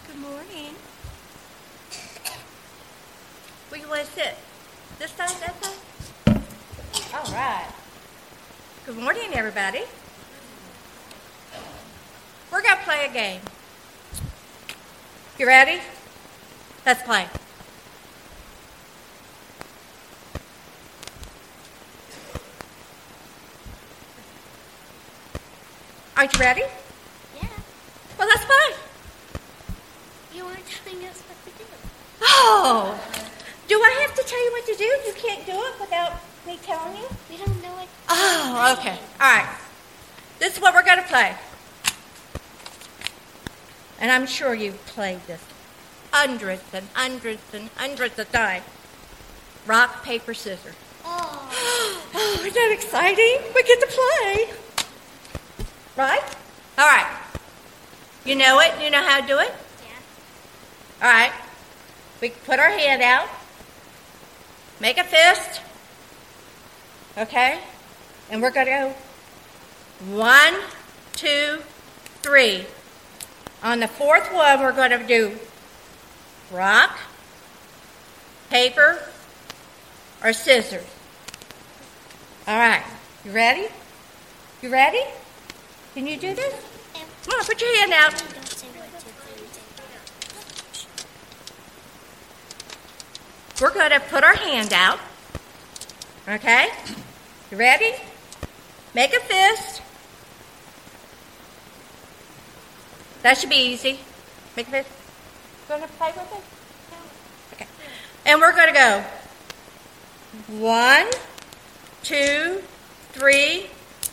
Good morning. Where you want to sit? This side, that side? All right. Good morning, everybody. We're going to play a game. You ready? Let's play. Aren't you ready? Yeah. Well, let's play. You aren't telling us what to do. Oh, do I have to tell you what to do? You can't do it without me telling you? We don't know what. Oh, okay. All right. This is what we're going to play. And I'm sure you've played this hundreds and hundreds and hundreds of times. Rock, paper, scissors. Oh. Oh, isn't that exciting? We get to play. Right? All right. You know it? You know how to do it? Yeah. All right. We put our hand out. Make a fist. Okay? And we're going to go 1, 2, 3. On the fourth one, we're going to do rock, paper, or scissors. All right. You ready? You ready? Can you do this? Yeah. Come on, put your hand out. Don't say what to do. We're going to put our hand out. Okay? You ready? Make a fist. That should be easy. Make a fist. Going to play with it? Okay. And we're going to go 1, 2, 3.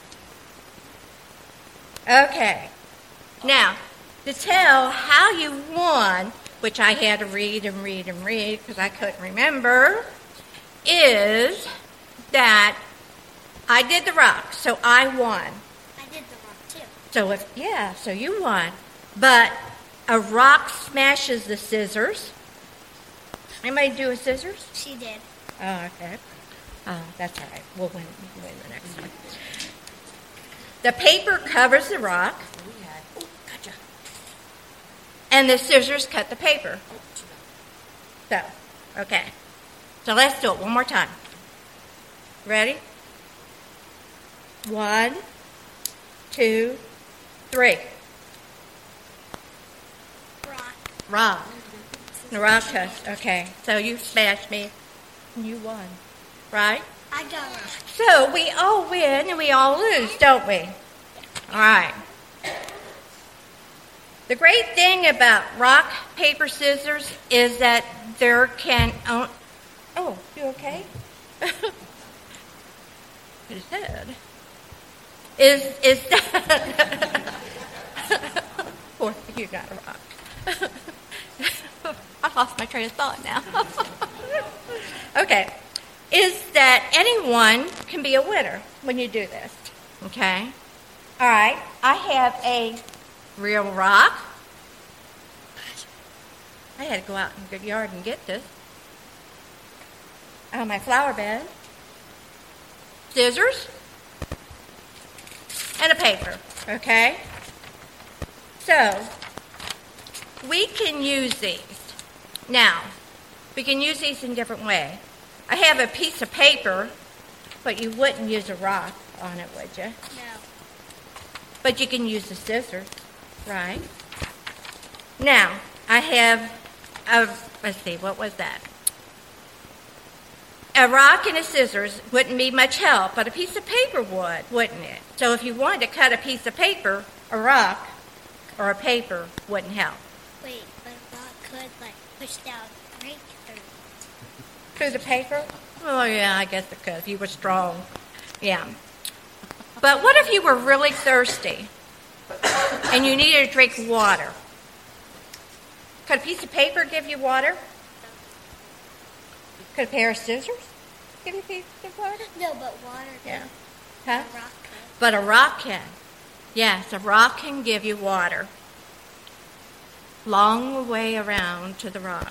Okay. Now, to tell how you won, which I had to read because I couldn't remember, is that I did the rock, so I won. I did the rock too. So you won. But a rock smashes the scissors. Anybody do a scissors? She did. Oh, okay. Oh, that's all right. We'll win the next one. The paper covers the rock. Oh, gotcha. And the scissors cut the paper. So, okay. So let's do it one more time. Ready? 1, 2, 3. Rock. Rock. The rock cut. Okay. So you smashed me and you won. Right? I got rock. So we all win and we all lose, don't we? All right. The great thing about rock, paper, scissors is that there can... Oh, you okay? His head. Is that... Poor thing, you got a rock. I lost my train of thought now. Okay. Is that anyone can be a winner when you do this. Okay? All right. I have a real rock. I had to go out in the yard and get this. My flower bed. Scissors. And a paper. Okay? So, we can use these. Now, we can use these in different ways. I have a piece of paper, but you wouldn't use a rock on it, would you? No. But you can use the scissors, right? Now, I have let's see, what was that? A rock and a scissors wouldn't be much help, but a piece of paper would, wouldn't it? So if you wanted to cut a piece of paper, a rock or a paper wouldn't help. Wait, but rock could push down, break through. Through the paper? Oh, yeah, I guess it could, if you were strong. Yeah. But what if you were really thirsty and you needed to drink water? Could a piece of paper give you water? Could a pair of scissors give you a piece of water? No, but water Yeah. can. Huh? A rock could. But a rock can. Yes, a rock can give you water. Long way around to the rock.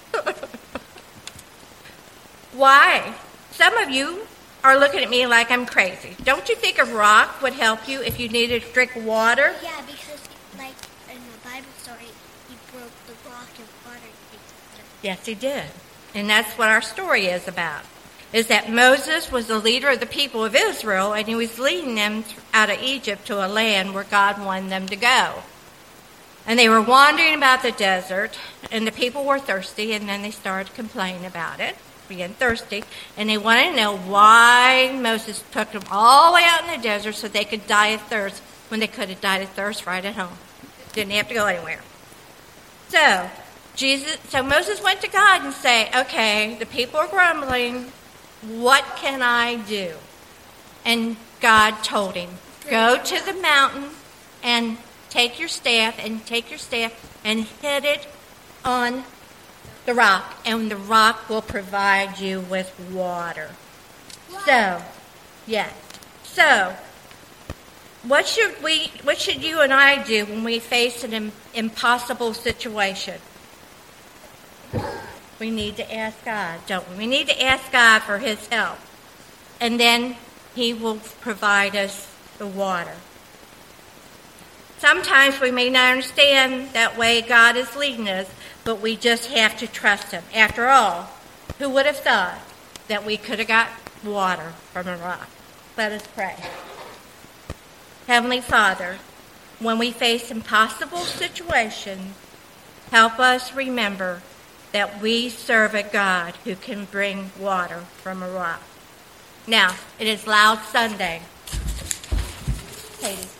Why? Some of you are looking at me like I'm crazy. Don't you think a rock would help you if you needed to drink water? Yeah, because in the Bible story, you broke the rock and water came together. Yes, he did. And that's what our story is about, is that Moses was the leader of the people of Israel, and he was leading them out of Egypt to a land where God wanted them to go. And they were wandering about the desert, and the people were thirsty, and then they started complaining about it, being thirsty, and they wanted to know why Moses took them all the way out in the desert so they could die of thirst when they could have died of thirst right at home. Didn't have to go anywhere. So Moses went to God and said, okay, the people are grumbling. What can I do? And God told him, go to the mountain and take your staff and hit it on the rock, and the rock will provide you with water. Wow. So, what should you and I do when we face an impossible situation? We need to ask God, don't we? We need to ask God for his help. And then he will provide us the water. Sometimes we may not understand that way God is leading us, but we just have to trust him. After all, who would have thought that we could have got water from a rock? Let us pray. Heavenly Father, when we face impossible situations, help us remember that we serve a God who can bring water from a rock. Now, it is Loud Sunday. Katie.